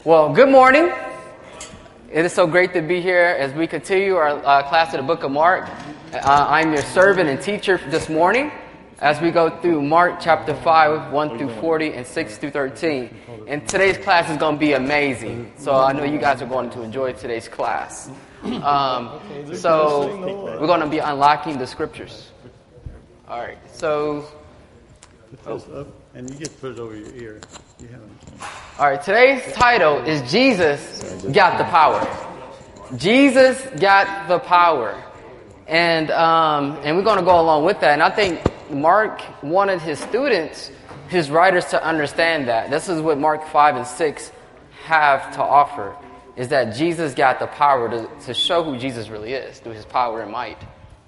Well, good morning. It is so great to be here as we continue our class of the book of Mark. I'm your servant and teacher this morning as we go through Mark chapter 5, 1 through 40, and 6 through 13. And today's class is going to be amazing. So I know you guys are going to enjoy today's class. So we're going to be unlocking the scriptures. All right, so... And you get to put it over your ear. All right, today's title is Jesus Got the Power. Jesus got the power. And we're going to go along with that. And I think Mark wanted his students, his writers, to understand that. This is what Mark 5 and 6 have to offer, is that Jesus got the power to show who Jesus really is through his power and might.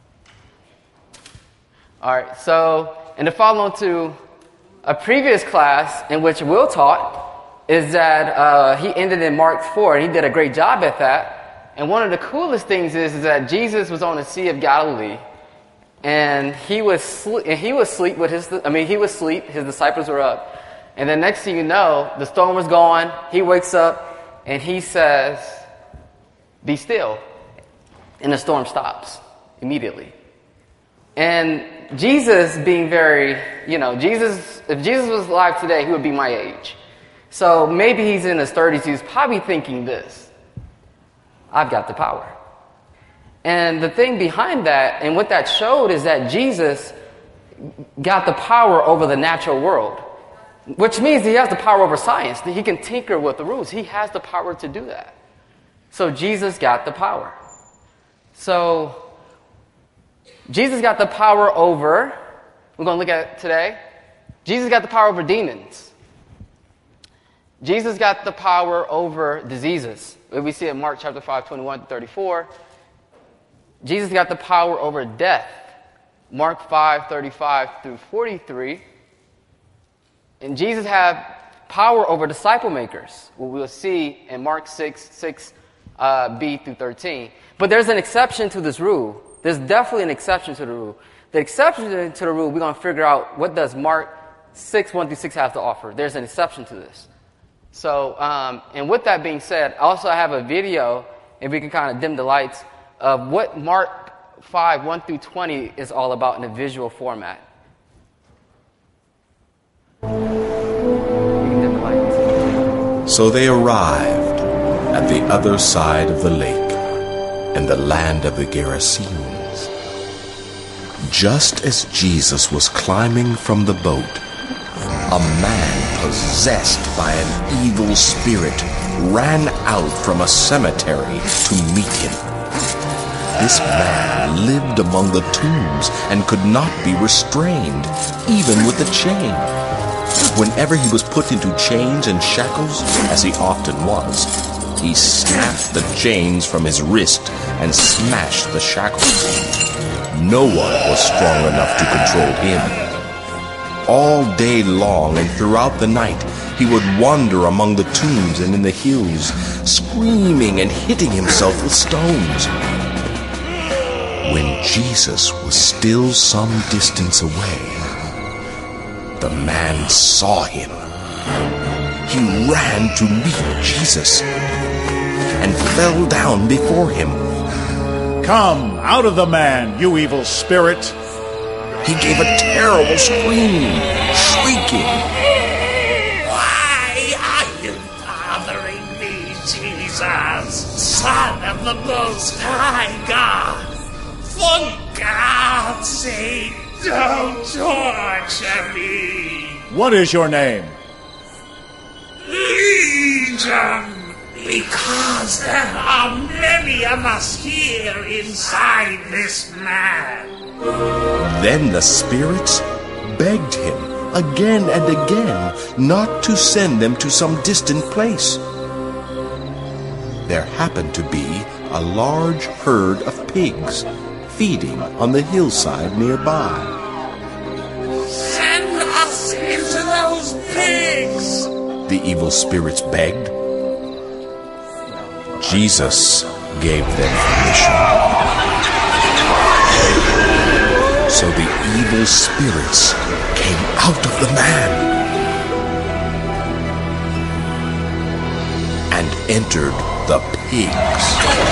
All right, so, and to follow on to a previous class in which Will taught is that he ended in Mark 4, and he did a great job at that. And one of the coolest things is that Jesus was on the Sea of Galilee, and he was asleep with his disciples were up. And then next thing you know, the storm was gone. He wakes up and he says, "Be still." And the storm stops immediately. And Jesus being very, if Jesus was alive today, he would be my age. So maybe he's in his 30s. He's probably thinking this: I've got the power. And the thing behind that, and what that showed, is that Jesus got the power over the natural world, which means he has the power over science. He can tinker with the rules. He has the power to do that. So Jesus got the power. So Jesus got the power over, we're going to look at it today, Jesus got the power over demons. Jesus got the power over diseases. We see in Mark chapter 5, 21 to 34. Jesus got the power over death. Mark 5, 35 through 43. And Jesus had power over disciple makers, what we'll see in Mark 6, b through 13. But there's an exception to this rule. There's definitely an exception to the rule. The exception to the rule, we're going to figure out what does Mark 6, 1 through 6 have to offer. There's an exception to this. So, and with that being said, I also have a video, if we can kind of dim the lights, of what Mark 5, 1 through 20 is all about in a visual format. We can dim the lights. So they arrived at the other side of the lake, in the land of the Gerasenes. Just as Jesus was climbing from the boat, a man possessed by an evil spirit ran out from a cemetery to meet him. This man lived among the tombs and could not be restrained, even with a chain. Whenever he was put into chains and shackles, as he often was, he snapped the chains from his wrist and smashed the shackles. No one was strong enough to control him. All day long and throughout the night, he would wander among the tombs and in the hills, screaming and hitting himself with stones. When Jesus was still some distance away, the man saw him. He ran to meet Jesus and fell down before him. "Come out of the man, you evil spirit!" He gave a terrible scream, shrieking, "Why are you bothering me, Jesus, Son of the Most High God? For God's sake, don't torture me!" "What is your name?" "Legion, because there are many of us here inside this man." Then the spirits begged him again and again not to send them to some distant place. There happened to be a large herd of pigs feeding on the hillside nearby. "Send us into those pigs," the evil spirits begged. Jesus gave them permission. So the evil spirits came out of the man. and entered the pigs.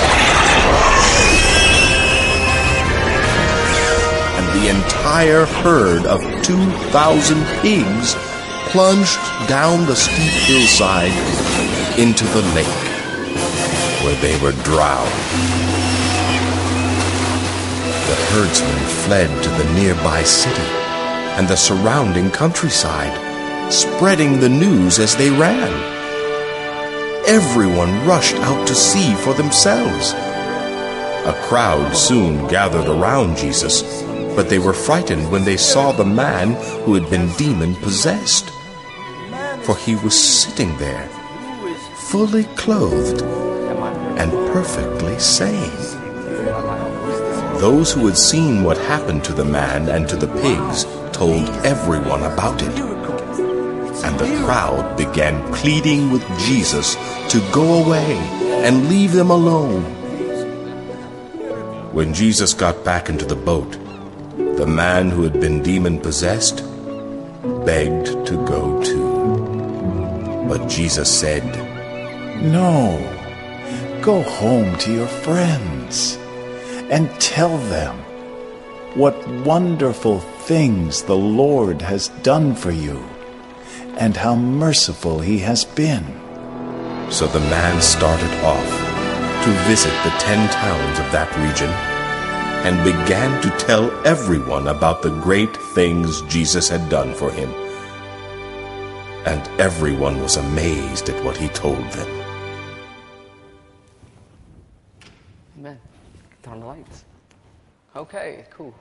And the entire herd of 2,000 pigs plunged down the steep hillside into the lake, where they were drowned. The herdsmen fled to the nearby city and the surrounding countryside, spreading the news as they ran. Everyone rushed out to see for themselves. A crowd soon gathered around Jesus, but they were frightened when they saw the man who had been demon-possessed. For he was sitting there, fully clothed and perfectly sane. Those who had seen what happened to the man and to the pigs told everyone about it. And the crowd began pleading with Jesus to go away and leave them alone. When Jesus got back into the boat, the man who had been demon-possessed begged to go too. But Jesus said, No, go home to your friends and tell them what wonderful things the Lord has done for you and how merciful he has been. So the man started off to visit the 10 towns of that region and began to tell everyone about the great things Jesus had done for him. And everyone was amazed at what he told them. Amen. Turn on the lights. Okay, cool.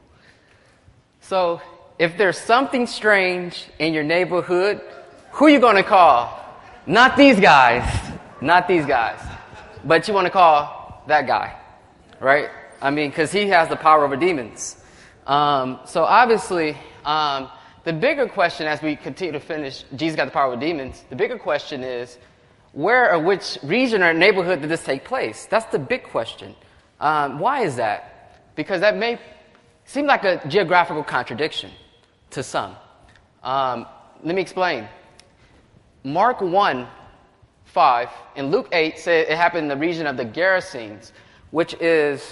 So, if there's something strange in your neighborhood, who are you going to call? Not these guys. Not these guys. But you want to call that guy, right? I mean, because he has the power over demons. So obviously, the bigger question as we continue to finish, Jesus got the power over demons, the bigger question is, where or which region or neighborhood did this take place? That's the big question. Why is that? Because that may seem like a geographical contradiction to some. Let me explain. Mark 1:5 and Luke 8 say it happened in the region of the Gerasenes, which is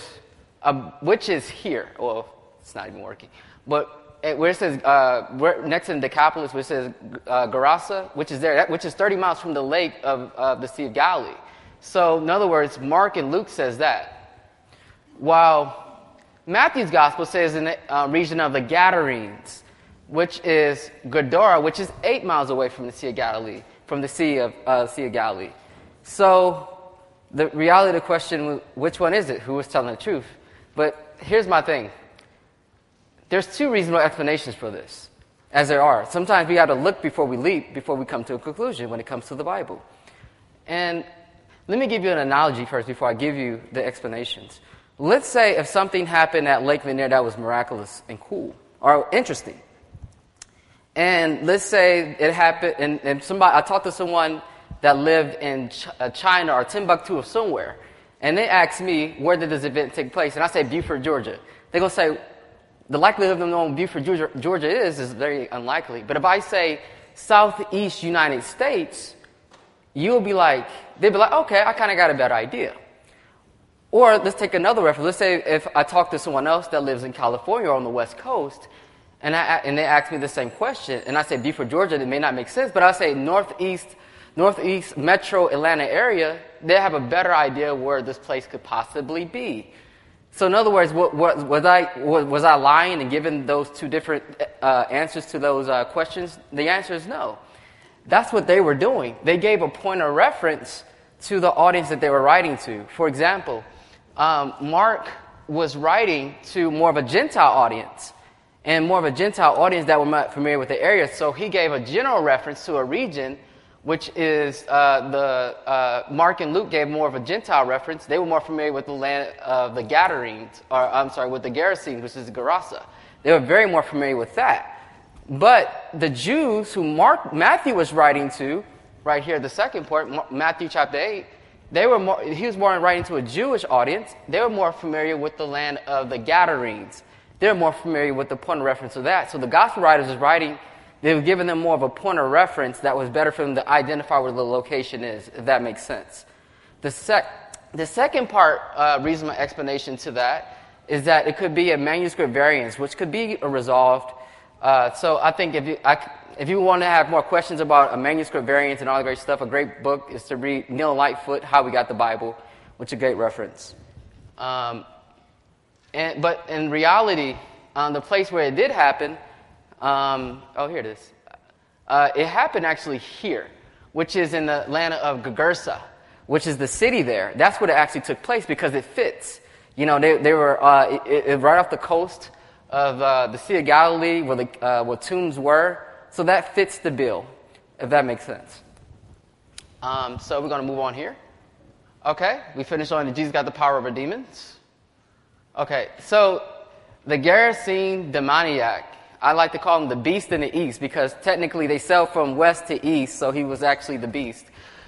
here. Well, it's not even working. But where it says next in Decapolis, where it says Gerasa, which is there, which is 30 miles from the lake of the Sea of Galilee. So, in other words, Mark and Luke says that, while Matthew's gospel says in the region of the Gadarenes, which is Gadara, which is 8 miles away from the Sea of Galilee, from the Sea of Galilee. So, the reality of the question, which one is it? Who was telling the truth? But here's my thing. There's 2 reasonable explanations for this, as there are. Sometimes we have to look before we leap, before we come to a conclusion when it comes to the Bible. And let me give you an analogy first before I give you the explanations. Let's say if something happened at Lake Lanier that was miraculous and cool, or interesting. And let's say it happened, and I talked to someone that lived in China or Timbuktu or somewhere, and they asked me, where did this event take place? And I say, Buford, Georgia. They're going to say, the likelihood of them knowing Buford, Georgia is very unlikely. But if I say Southeast United States, they'd be like, okay, I kind of got a better idea. Or let's take another reference. Let's say if I talk to someone else that lives in California or on the West Coast, and they ask me the same question, and I say Buford, Georgia, it may not make sense, but I say Northeast Metro Atlanta area, they have a better idea where this place could possibly be. So in other words, was I lying and giving those 2 different answers to those questions? The answer is no. That's what they were doing. They gave a point of reference to the audience that they were writing to. For example, Mark was writing to more of a Gentile audience, and more of a Gentile audience that were not familiar with the area. So he gave a general reference to a region, which is Mark and Luke gave more of a Gentile reference. They were more familiar with the land of the Gadarenes, with the Gerasenes, which is Gerasa. They were very more familiar with that. But the Jews who Matthew was writing to, right here, the second part, Matthew chapter 8, he was more writing to a Jewish audience. They were more familiar with the land of the Gadarenes. They're more familiar with the point of reference of that. So the gospel writers is writing they were giving them more of a point of reference that was better for them to identify where the location is, if that makes sense. The second part, reasonable explanation to that, is that it could be a manuscript variance, which could be resolved. So I think if you want to have more questions about a manuscript variance and all that great stuff, a great book is to read Neil Lightfoot, How We Got the Bible, which is a great reference. But in reality, the place where it did happen, here it is. It happened actually here, which is in the land of Gergesa, which is the city there. That's where it actually took place because it fits. You know, they were right off the coast of the Sea of Galilee, where tombs were. So that fits the bill, if that makes sense. So we're going to move on here. Okay, we finished on Jesus got the power over demons. Okay, so the Gerasene demoniac, I like to call him the beast in the east because technically they sail from west to east, so he was actually the beast.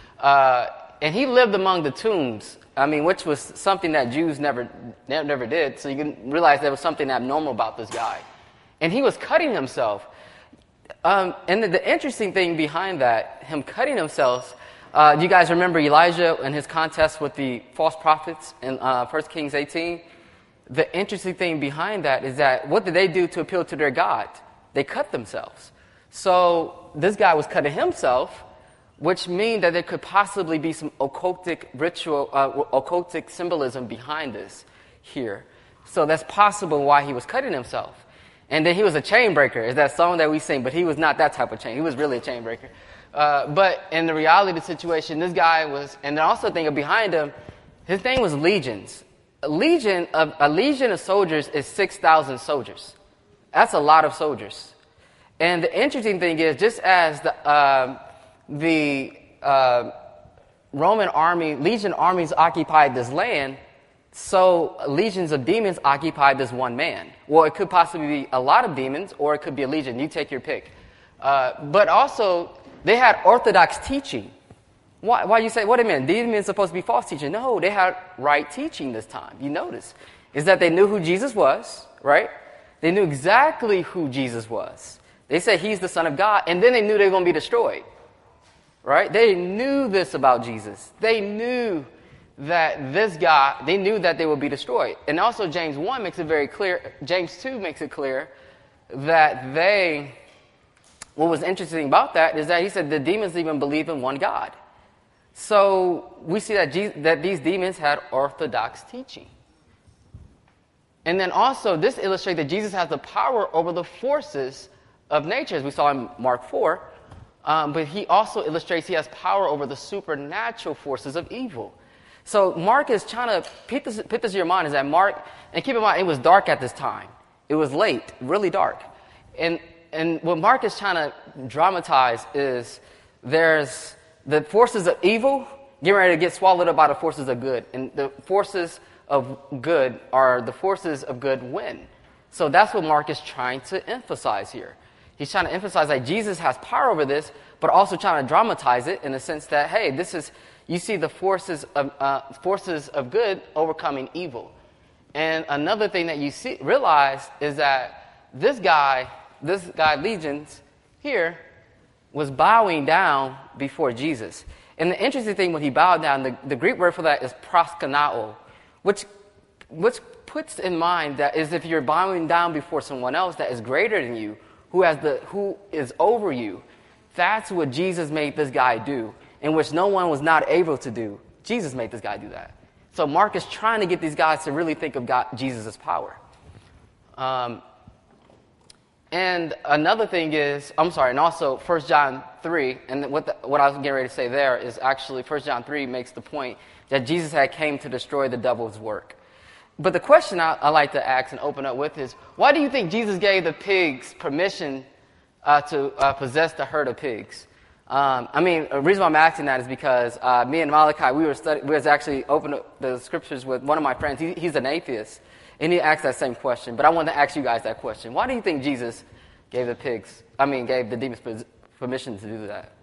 And he lived among the tombs, which was something that Jews never did, so you can realize there was something abnormal about this guy. And he was cutting himself. And the interesting thing behind that, him cutting himself, do you guys remember Elijah and his contest with the false prophets in 1 Kings 18? The interesting thing behind that is that what did they do to appeal to their God? They cut themselves. So this guy was cutting himself, which means that there could possibly be some occultic ritual, occultic symbolism behind this here. So that's possible why he was cutting himself. And then he was a chain breaker. Is that song that we sing? But he was not that type of chain. He was really a chain breaker. But in the reality of the situation, this guy was, and then also thinking behind him, his name was Legions. A legion of soldiers is 6,000 soldiers. That's a lot of soldiers. And the interesting thing is, just as the Roman army, legion armies occupied this land, so legions of demons occupied this one man. Well, it could possibly be a lot of demons, or it could be a legion. You take your pick. But also, they had orthodox teaching. Why you say, what do you mean? Demons are supposed to be false teaching. No, they had right teaching this time. You notice. Is that they knew who Jesus was, right? They knew exactly who Jesus was. They said he's the Son of God, and then they knew they were going to be destroyed. Right? They knew this about Jesus. They knew that this guy, they knew that they would be destroyed. And also James 1 makes it very clear, James 2 makes it clear that what was interesting about that is that he said the demons even believe in one God. So we see that these demons had orthodox teaching. And then also this illustrates that Jesus has the power over the forces of nature, as we saw in Mark 4. But he also illustrates he has power over the supernatural forces of evil. So Mark is trying to put this in your mind, is that Mark, and keep in mind, it was dark at this time. It was late, really dark. And what Mark is trying to dramatize is there's the forces of evil getting ready to get swallowed up by the forces of good. And the forces of good are the forces of good win. So that's what Mark is trying to emphasize here. He's trying to emphasize that Jesus has power over this, but also trying to dramatize it in the sense that, hey, you see the forces of good overcoming evil. And another thing that you realize is that this guy, Legions, here, was bowing down before Jesus. And the interesting thing, when he bowed down, the Greek word for that is proskunao, which puts in mind that is if you're bowing down before someone else that is greater than you, who is over you. That's what Jesus made this guy do, in which no one was not able to do. Jesus made this guy do that. So Mark is trying to get these guys to really think of Jesus' power. And another thing is, and also 1 John 3, and what I was getting ready to say there is actually 1 John 3 makes the point that Jesus had came to destroy the devil's work. But the question I like to ask and open up with is, why do you think Jesus gave the pigs permission to possess the herd of pigs? The reason why I'm asking that is because me and Malachi, we was actually opening up the scriptures with one of my friends. He's an atheist, and he asked that same question. But I wanted to ask you guys that question. Why do you think Jesus gave the demons permission to do that?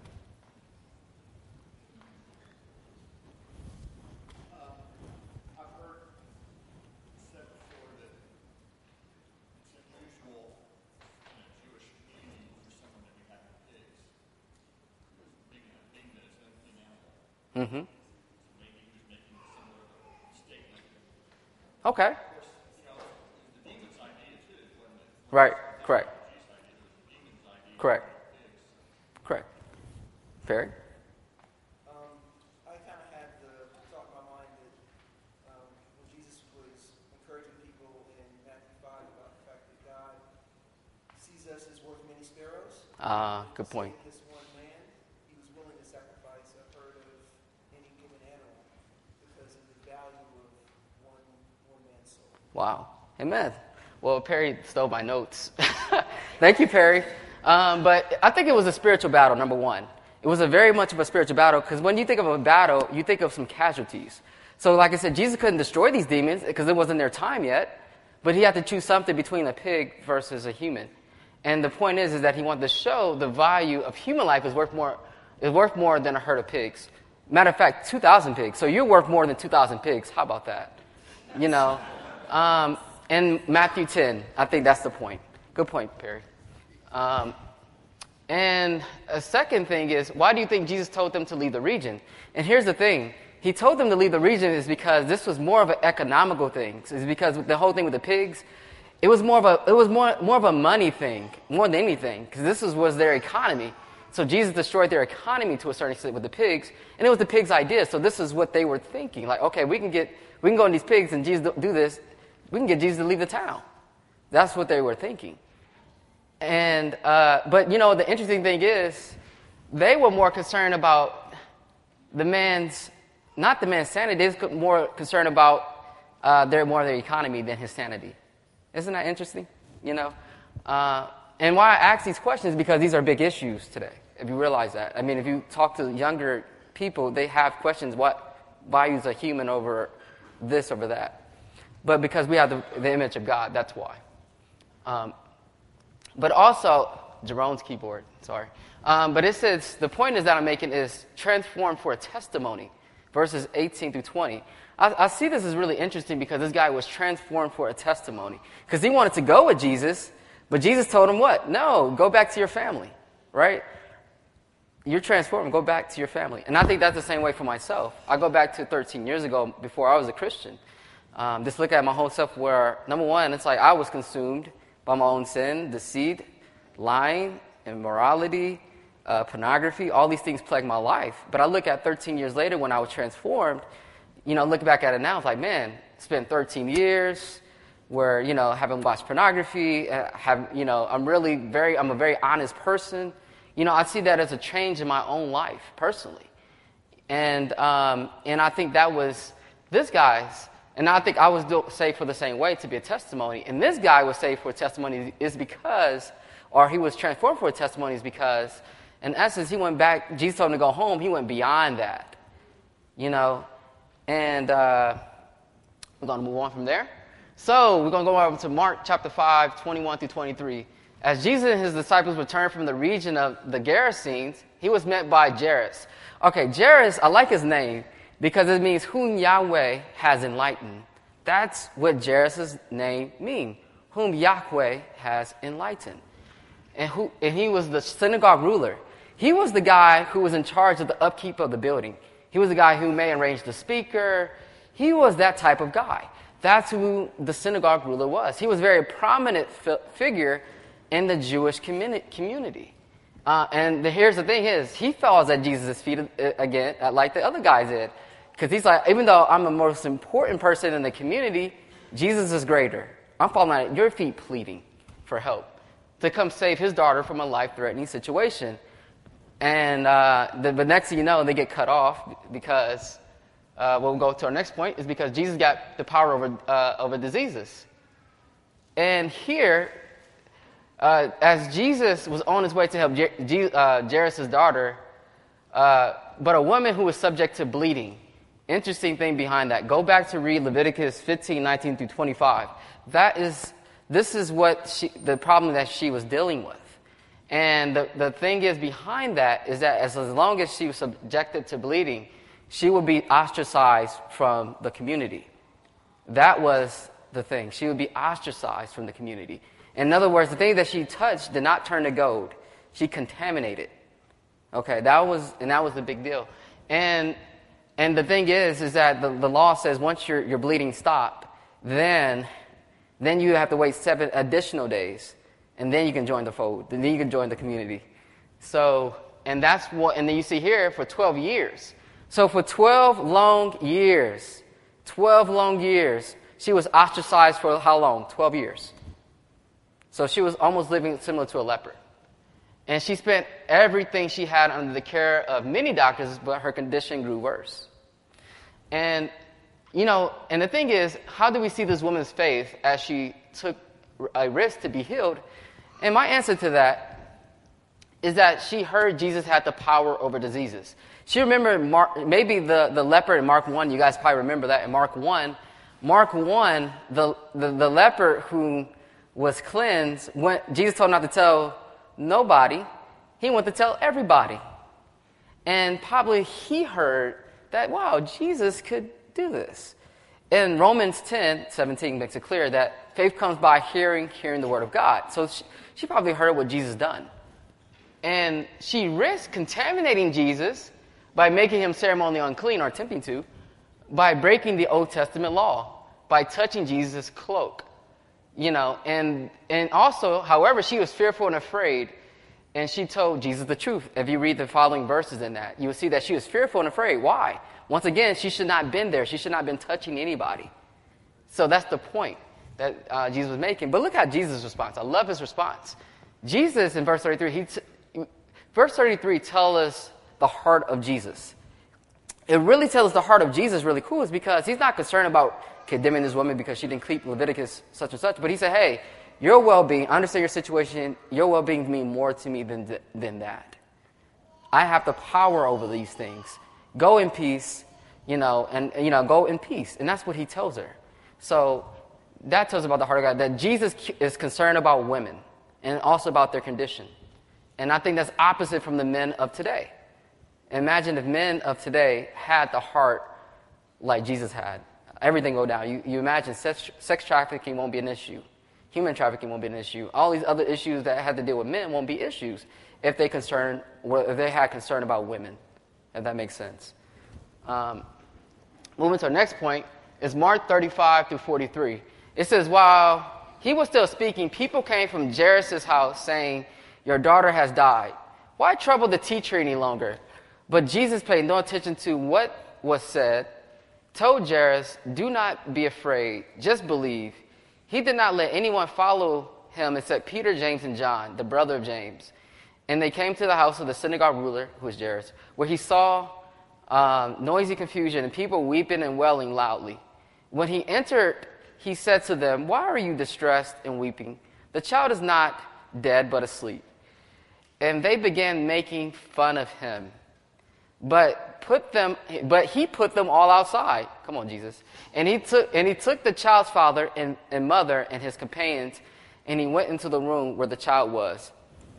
Mm-hmm. Okay. Right. Correct. Correct. Correct. Perry? I kind of had the thought in my mind that when Jesus was encouraging people in Matthew 5 about the fact that God sees us as worth many sparrows. Good point. This one man, he was willing to sacrifice a herd of any given animal because of the value of one man's soul. Wow. Amen. Well, Perry stole my notes. Thank you, Perry. But I think it was a spiritual battle, number one. It was a very much of a spiritual battle because when you think of a battle, you think of some casualties. So like I said, Jesus couldn't destroy these demons because it wasn't their time yet, but he had to choose something between a pig versus a human. And the point is that he wanted to show the value of human life is worth more than a herd of pigs. Matter of fact, 2,000 pigs. So you're worth more than 2,000 pigs. How about that? You know, in Matthew 10, I think that's the point. Good point, Perry. And a second thing is, why do you think Jesus told them to leave the region? And here's the thing. He told them to leave the region is because this was more of an economical thing. It's because the whole thing with the pigs, it was more of a money thing, more than anything, because this was their economy. So Jesus destroyed their economy to a certain extent with the pigs, and it was the pigs' idea. So this is what they were thinking. Like, okay, we can go in these pigs and Jesus do this. We can get Jesus to leave the town. That's what they were thinking. And but you know, the interesting thing is, they were more concerned about not the man's sanity. They were more concerned about their economy than his sanity. Isn't that interesting? You know, and why I ask these questions is because these are big issues today. If you realize that, I mean, if you talk to younger people, they have questions: what values a human over this, over that? But because we have the image of God, that's why. But also, Jerome's keyboard, sorry. But it says, the point is that I'm making is transformed for a testimony, verses 18 through 20. I see this as really interesting because this guy was transformed for a testimony. Because he wanted to go with Jesus, but Jesus told him what? No, go back to your family, right? You're transformed, go back to your family. And I think that's the same way for myself. I go back to 13 years ago before I was a Christian. Just look at my whole self where, number one, it's like I was consumed by my own sin, deceit, lying, immorality, pornography. All these things plague my life. But I look at 13 years later when I was transformed, you know, look back at it now, it's like, man, spent 13 years where, you know, haven't watched pornography, I'm a very honest person. You know, I see that as a change in my own life, personally. And I think that was this guy's. And I think I was saved for the same way, to be a testimony. And this guy was saved for a testimony is because, or he was transformed for a testimony is because, in essence, he went back, Jesus told him to go home, he went beyond that. You know? And we're going to move on from there. So we're going to go over to Mark chapter 5, 21 through 23. As Jesus and his disciples returned from the region of the Gerasenes, he was met by Jairus. Okay, Jairus, I like his name, because it means whom Yahweh has enlightened. That's what Jairus' name means, whom Yahweh has enlightened. And he was the synagogue ruler. He was the guy who was in charge of the upkeep of the building. He was the guy who may arrange the speaker. He was that type of guy. That's who the synagogue ruler was. He was a very prominent figure in the Jewish community. And here's the thing is, he falls at Jesus' feet again, like the other guys did. Because he's like, even though I'm the most important person in the community, Jesus is greater. I'm falling at your feet pleading for help to come save his daughter from a life-threatening situation. And but next thing you know, they get cut off because, we'll go to our next point, is because Jesus got the power over diseases. And here, as Jesus was on his way to help Jairus' daughter, but a woman who was subject to bleeding. Interesting thing behind that. Go back to read Leviticus 15, 19 through 25. This is what the problem that she was dealing with. And the thing is behind that is that as long as she was subjected to bleeding, she would be ostracized from the community. That was the thing. She would be ostracized from the community. In other words, the thing that she touched did not turn to gold. She contaminated. Okay, that was the big deal. And And the thing is that the law says once your bleeding stop, then you have to wait 7 additional days, and then you can join the fold. And then you can join the community. So, and then you see here for 12 years. So for 12 long years, she was ostracized for how long? 12 years. So she was almost living similar to a leper. And she spent everything she had under the care of many doctors, but her condition grew worse. And, and the thing is, how do we see this woman's faith as she took a risk to be healed? And my answer to that is that she heard Jesus had the power over diseases. She remembered maybe the leper in Mark 1. You guys probably remember that in Mark 1. Mark 1, the leper who was cleansed, Jesus told him not to tell nobody. He went to tell everybody. And probably he heard that, wow, Jesus could do this. In Romans 10:17 makes it clear that faith comes by hearing the word of God. So she probably heard what Jesus done. And she risked contaminating Jesus by making him ceremonially unclean, or attempting to, by breaking the Old Testament law, by touching Jesus' cloak. And also, however, she was fearful and afraid, and she told Jesus the truth. If you read the following verses in that, you will see that she was fearful and afraid. Why? Once again, she should not have been there. She should not have been touching anybody. So that's the point that Jesus was making. But look at Jesus' response. I love his response. Jesus, in verse 33, verse 33 tells us the heart of Jesus. It really tells us the heart of Jesus really cool is because he's not concerned about condemning this woman because she didn't keep Leviticus such and such, but he said, hey, your well-being, I understand your situation, your well-being means more to me than that. I have the power over these things. Go in peace, go in peace. And that's what he tells her. So that tells us about the heart of God, that Jesus is concerned about women and also about their condition. And I think that's opposite from the men of today. Imagine if men of today had the heart like Jesus had. Everything go down. You imagine sex trafficking won't be an issue. Human trafficking won't be an issue. All these other issues that have to deal with men won't be issues if they had concern about women, if that makes sense. Moving to our next point is Mark 35 through 43. It says, while he was still speaking, people came from Jairus' house saying, your daughter has died. Why trouble the teacher any longer? But Jesus paid no attention to what was said, told Jairus, do not be afraid, just believe. He did not let anyone follow him except Peter, James, and John, the brother of James. And they came to the house of the synagogue ruler, who was Jairus, where he saw noisy confusion and people weeping and wailing loudly. When he entered, he said to them, why are you distressed and weeping? The child is not dead, but asleep. And they began making fun of him. But he put them all outside. Come on, Jesus. And he took the child's father and mother and his companions, and he went into the room where the child was.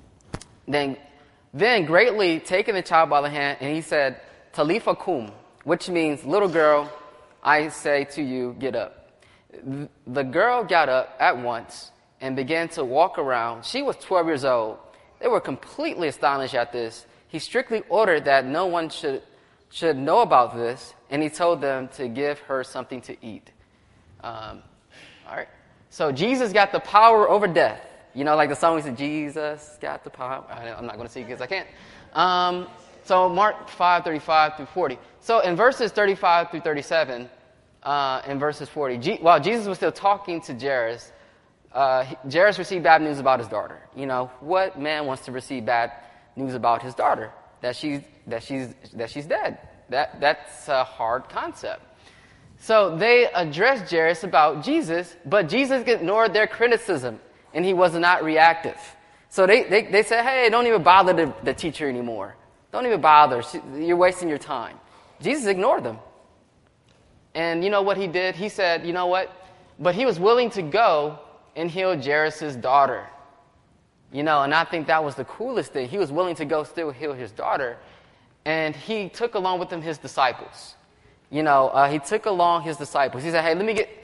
Then greatly taking the child by the hand, and he said, Talitha kum, which means, little girl, I say to you, get up. The girl got up at once and began to walk around. She was 12 years old. They were completely astonished at this. He strictly ordered that no one should know about this, and he told them to give her something to eat. All right. So Jesus got the power over death. Like the song we said, Jesus got the power. I'm not going to sing because I can't. So Mark 5:35 through 40. So in verses 35 through 37, in verses 40, while Jesus was still talking to Jairus, Jairus received bad news about his daughter. What man wants to receive bad news about his daughter? That she's dead. That's a hard concept. So they addressed Jairus about Jesus, but Jesus ignored their criticism, and he was not reactive. So they said, hey, don't even bother the teacher anymore. Don't even bother. You're wasting your time. Jesus ignored them. And you know what he did? He said, you know what? But he was willing to go and heal Jairus' daughter. And I think that was the coolest thing. He was willing to go still heal his daughter. And he took along with him his disciples. He took along his disciples. He said, hey, let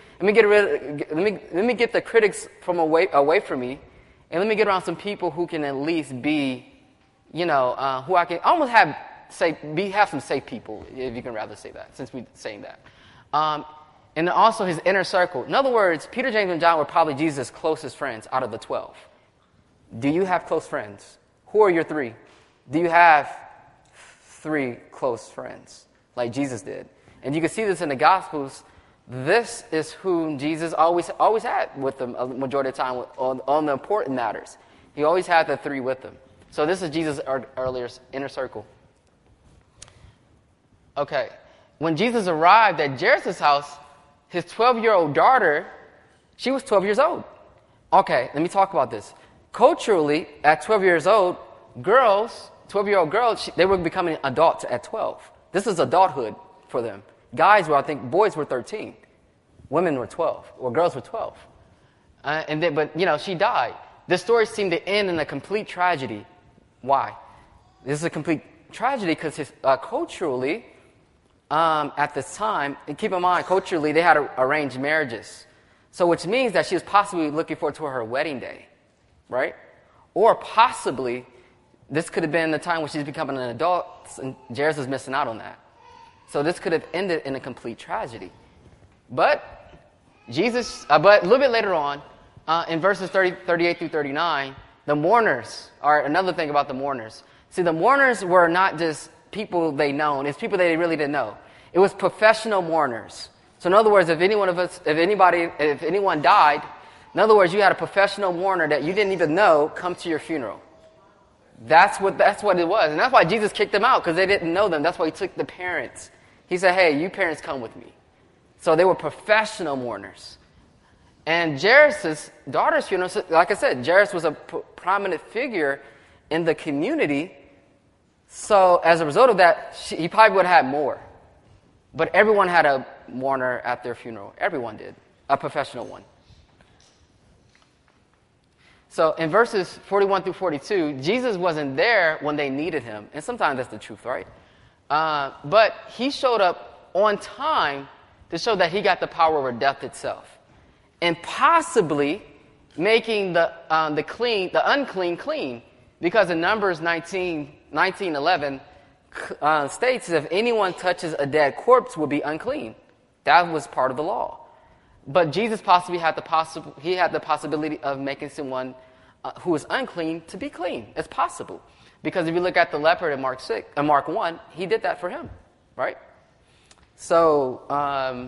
me get the critics from away from me, and let me get around some people who can at least be, who I can almost have have some safe people, if you can rather say that, since we're saying that. And then also his inner circle. In other words, Peter, James, and John were probably Jesus' closest friends out of the 12. Do you have close friends? Who are your 3? Do you have 3 close friends like Jesus did? And you can see this in the Gospels. This is who Jesus always had with them a majority of the time on the important matters. He always had the 3 with him. So this is Jesus' earlier inner circle. Okay. When Jesus arrived at Jairus' house, his 12-year-old daughter, she was 12 years old. Okay, let me talk about this. Culturally, at 12 years old, 12-year-old girls, they were becoming adults at 12. This is adulthood for them. Boys were 13. Women were 12, or girls were 12. But she died. This story seemed to end in a complete tragedy. Why? This is a complete tragedy because culturally, at this time, and keep in mind, culturally, they had arranged marriages. So which means that she was possibly looking forward to her wedding day, right? Or possibly, this could have been the time when she's becoming an adult, and Jairus was missing out on that. So this could have ended in a complete tragedy. But a little bit later on, in verses 38 through 39, the mourners are another thing about the mourners. See, the mourners were not just people they known. It's people they really didn't know. It was professional mourners. So in other words, if anyone died, in other words, you had a professional mourner that you didn't even know come to your funeral. That's what it was. And that's why Jesus kicked them out, because they didn't know them. That's why he took the parents. He said, hey, you parents come with me. So they were professional mourners. And Jairus' daughter's funeral, like I said, Jairus was a prominent figure in the community. So as a result of that, he probably would have had more. But everyone had a mourner at their funeral. Everyone did. A professional one. So in verses 41 through 42, Jesus wasn't there when they needed him. And sometimes that's the truth, right? But he showed up on time to show that he got the power over death itself. And possibly making the unclean clean. Because in Numbers 19:11 states that if anyone touches a dead corpse will be unclean. That was part of the law. But Jesus possibly had the possibility of making someone who is unclean to be clean. It's possible. Because if you look at the leper in Mark 1, he did that for him, right? So,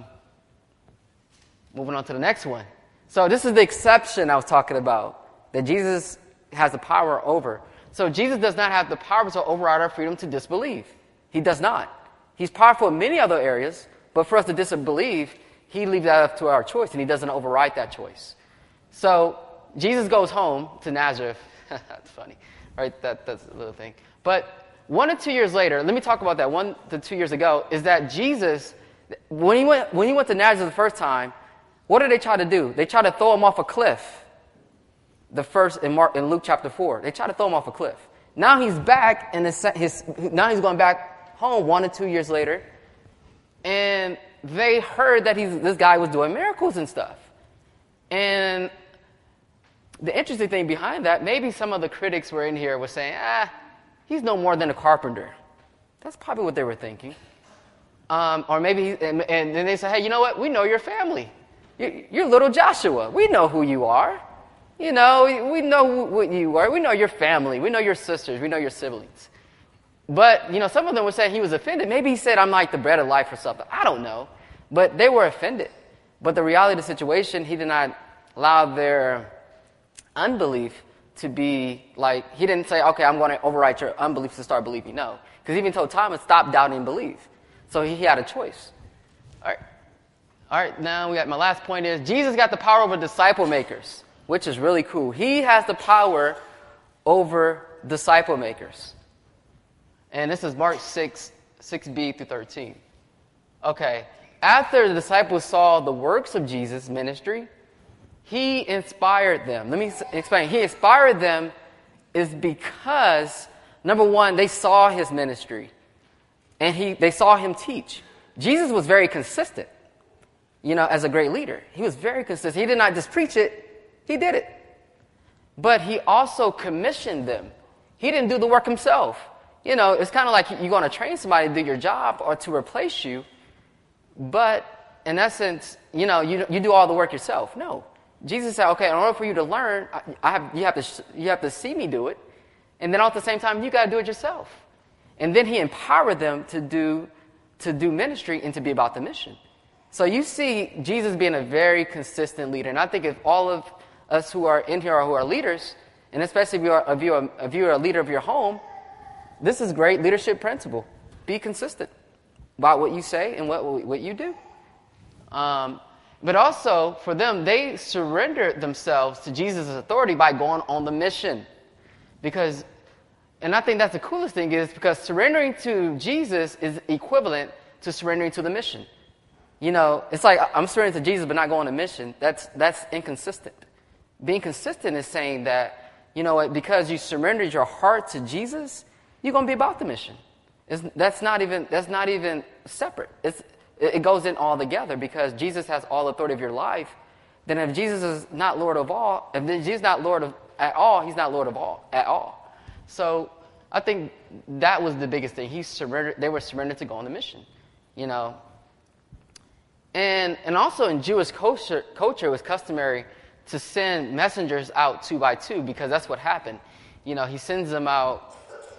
moving on to the next one. So this is the exception I was talking about, that Jesus has the power over. So Jesus does not have the power to override our freedom to disbelieve. He does not. He's powerful in many other areas, but for us to disbelieve, he leaves that up to our choice, and he doesn't override that choice. So Jesus goes home to Nazareth. That's funny, right? That's a little thing. But 1 to 2 years later, let me talk about that 1 to 2 years ago, is that Jesus, when he went to Nazareth the first time, what did they try to do? They tried to throw him off a cliff. The first in Luke chapter 4. They tried to throw him off a cliff. Now he's back, and now he's going back home 1 to 2 years later, and they heard that this guy was doing miracles and stuff. And the interesting thing behind that, maybe some of the critics were in here were saying, he's no more than a carpenter. That's probably what they were thinking. Or maybe, and then they said, hey, you know what? We know your family. You're little Joshua. We know who you are. You know, we know what you are. We know your family. We know your sisters. We know your siblings. But, some of them were saying he was offended. Maybe he said, I'm like the bread of life or something. I don't know. But they were offended. But the reality of the situation, he did not allow their unbelief to be like, he didn't say, okay, I'm going to override your unbelief to start believing. No. Because he even told Thomas, stop doubting and believe. So he had a choice. All right, now my last point is, Jesus got the power over disciple makers, which is really cool. He has the power over disciple makers. And this is Mark 6b through 13. Okay. After the disciples saw the works of Jesus' ministry, he inspired them. Let me explain. He inspired them is because, number one, they saw his ministry. And they saw him teach. Jesus was very consistent, as a great leader. He was very consistent. He did not just preach it, he did it. But he also commissioned them. He didn't do the work himself. it's kind of like you're going to train somebody to do your job or to replace you, but in essence, you do all the work yourself. No. Jesus said, okay, in order for you to learn, you have to see me do it, and then all at the same time, you got to do it yourself. And then he empowered them to do ministry and to be about the mission. So you see Jesus being a very consistent leader. And I think if all of us who are in here or who are leaders, and especially if you're a leader of your home, this is great leadership principle. Be consistent about what you say and what you do. But also, for them, they surrendered themselves to Jesus' authority by going on the mission. And I think that's the coolest thing is because surrendering to Jesus is equivalent to surrendering to the mission. It's like I'm surrendering to Jesus but not going on a mission. That's inconsistent. Being consistent is saying that, because you surrendered your heart to Jesus, you're going to be about the mission. That's not even separate. It goes in all together because Jesus has all authority of your life. Then if Jesus is not Lord of all, if Jesus is not Lord of at all, he's not Lord of all at all. So I think that was the biggest thing. They were surrendered to go on the mission, And also in Jewish culture, it was customary to send messengers out 2 by 2 because that's what happened. He sends them out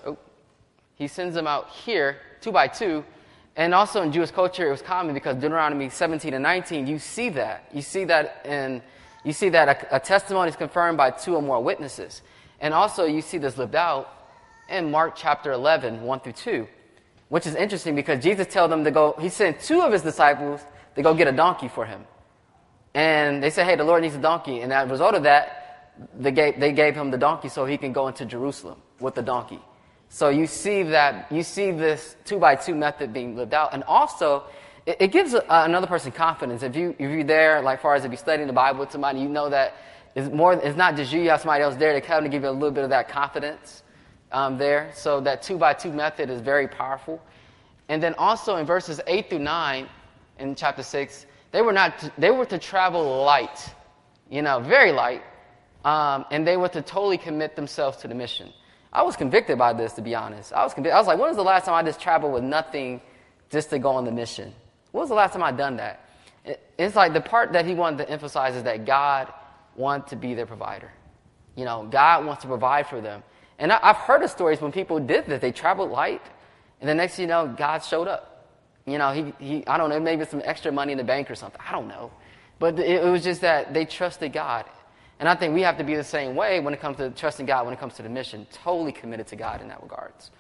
here 2 by 2. And also in Jewish culture, it was common because Deuteronomy 17 and 19, you see that. You see that a testimony is confirmed by 2 or more witnesses. And also you see this lived out in Mark chapter 11, 1 through 2, which is interesting because Jesus told them to go, he sent 2 of his disciples to go get a donkey for him. And they said, hey, the Lord needs a donkey. And as a result of that, they gave him the donkey so he can go into Jerusalem with the donkey. So you see this 2 by 2 method being lived out. And also, it gives another person confidence. If you're there, like far as if you're studying the Bible with somebody, you know that it's not just you have somebody else there to kind of give you a little bit of that confidence there. So that 2 by 2 method is very powerful. And then also in verses 8 through 9 in chapter 6, they were to travel light, very light, and they were to totally commit themselves to the mission. I was convicted by this, to be honest. I was like, when was the last time I just traveled with nothing just to go on the mission? When was the last time I done that? It's like the part that he wanted to emphasize is that God wants to be their provider. God wants to provide for them. And I've heard of stories when people did this. They traveled light, and the next thing you know, God showed up. He I don't know, maybe some extra money in the bank or something. I don't know. But it was just that they trusted God. And I think we have to be the same way when it comes to trusting God, when it comes to the mission, totally committed to God in that regards.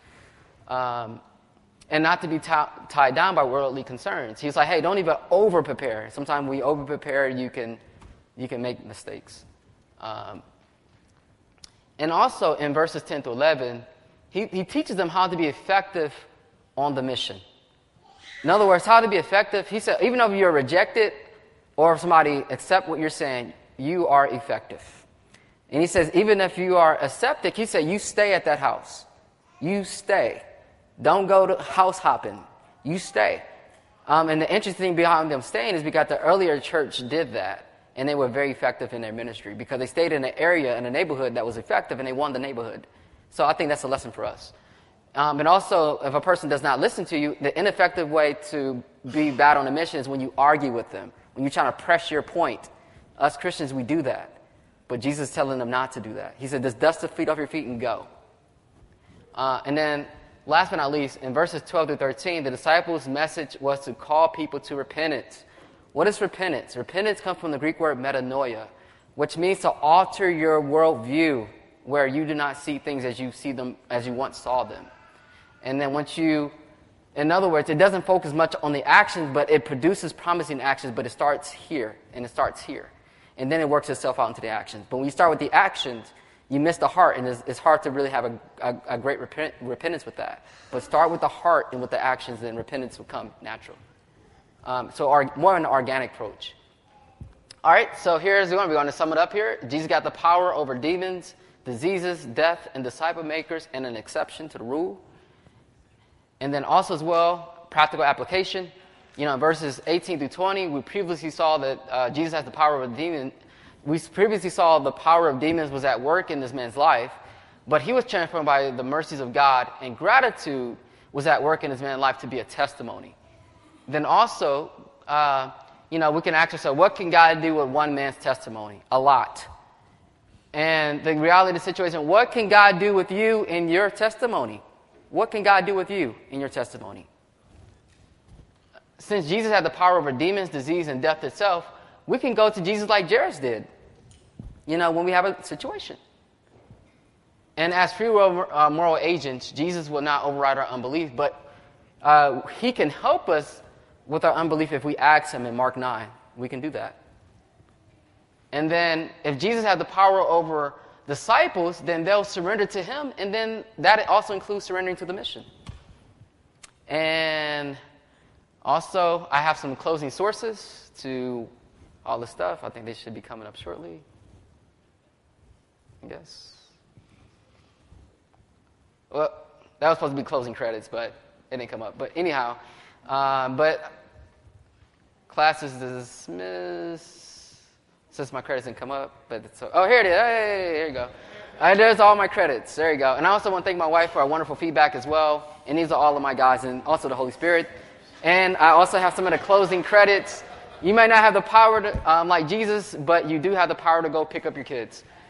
And not to be tied down by worldly concerns. He's like, hey, don't even over-prepare. Sometimes when we over-prepare, you can make mistakes. And also in verses 10 to 11, he teaches them how to be effective on the mission. In other words, how to be effective. He said, even if you're rejected or if somebody accepts what you're saying, you are effective. And he says, even if you are a septic, he said, you stay at that house. You stay. Don't go to house hopping. You stay. And the interesting thing behind them staying is because the earlier church did that. And they were very effective in their ministry because they stayed in an area, in a neighborhood that was effective, and they won the neighborhood. So I think that's a lesson for us. And also, if a person does not listen to you, the ineffective way to be bad on a mission is when you argue with them, when you're trying to press your point. Us Christians, we do that. But Jesus is telling them not to do that. He said, just dust the feet off your feet and go. And then, last but not least, in verses 12 to 13, the disciples' message was to call people to repentance. What is repentance? Repentance comes from the Greek word metanoia, which means to alter your worldview, where you do not see things as you see them, as you once saw them. And then in other words, it doesn't focus much on the actions, but it produces promising actions, but it starts here, and it starts here. And then it works itself out into the actions. But when you start with the actions, you miss the heart, and it's hard to really have a great repentance with that. But start with the heart and with the actions, then repentance will come natural. So more an organic approach. All right, so here's the one. We're going to sum it up here. Jesus got the power over demons, diseases, death, and disciple makers, and an exception to the rule. And then also as well, practical application. In verses 18 through 20, we previously saw that Jesus has the power of a demon. We previously saw the power of demons was at work in this man's life. But he was transformed by the mercies of God, and gratitude was at work in his man's life to be a testimony. Then also, we can ask ourselves, what can God do with one man's testimony? A lot. And the reality of the situation, what can God do with you in your testimony? What can God do with you in your testimony? Since Jesus had the power over demons, disease, and death itself, we can go to Jesus like Jairus did, when we have a situation. And as free will moral agents, Jesus will not override our unbelief, but he can help us with our unbelief if we ask him in Mark 9. We can do that. And then if Jesus had the power over disciples, then they'll surrender to him, and then that also includes surrendering to the mission. And also, I have some closing sources to all this stuff. I think they should be coming up shortly. I guess. Well, that was supposed to be closing credits, but it didn't come up. But anyhow, but class is dismissed. Since my credits didn't come up, but here it is. Hey, here you go. There's all my credits. There you go. And I also want to thank my wife for our wonderful feedback as well. And these are all of my guys, and also the Holy Spirit. And I also have some of the closing credits. You might not have the power to, like Jesus, but you do have the power to go pick up your kids.